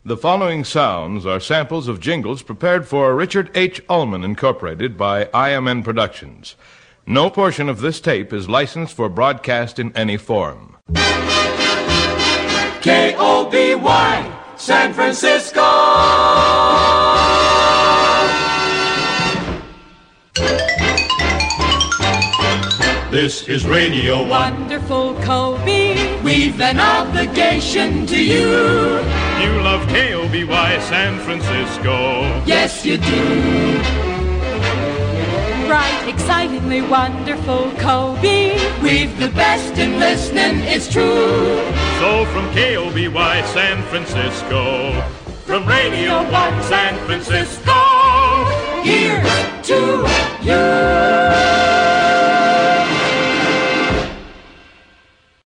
The following sounds are samples of jingles prepared for Richard H. Ullman Incorporated by IMN Productions. No portion of this tape is licensed for broadcast in any form. KOBY, San Francisco! This is Radio 1. Wonderful Kobe. We've an obligation to you. You love KOBY San Francisco. Yes, you do. Bright, excitingly wonderful Kobe. We've the best in listening, it's true. So from KOBY San Francisco, from Radio 1 San Francisco, here's to you.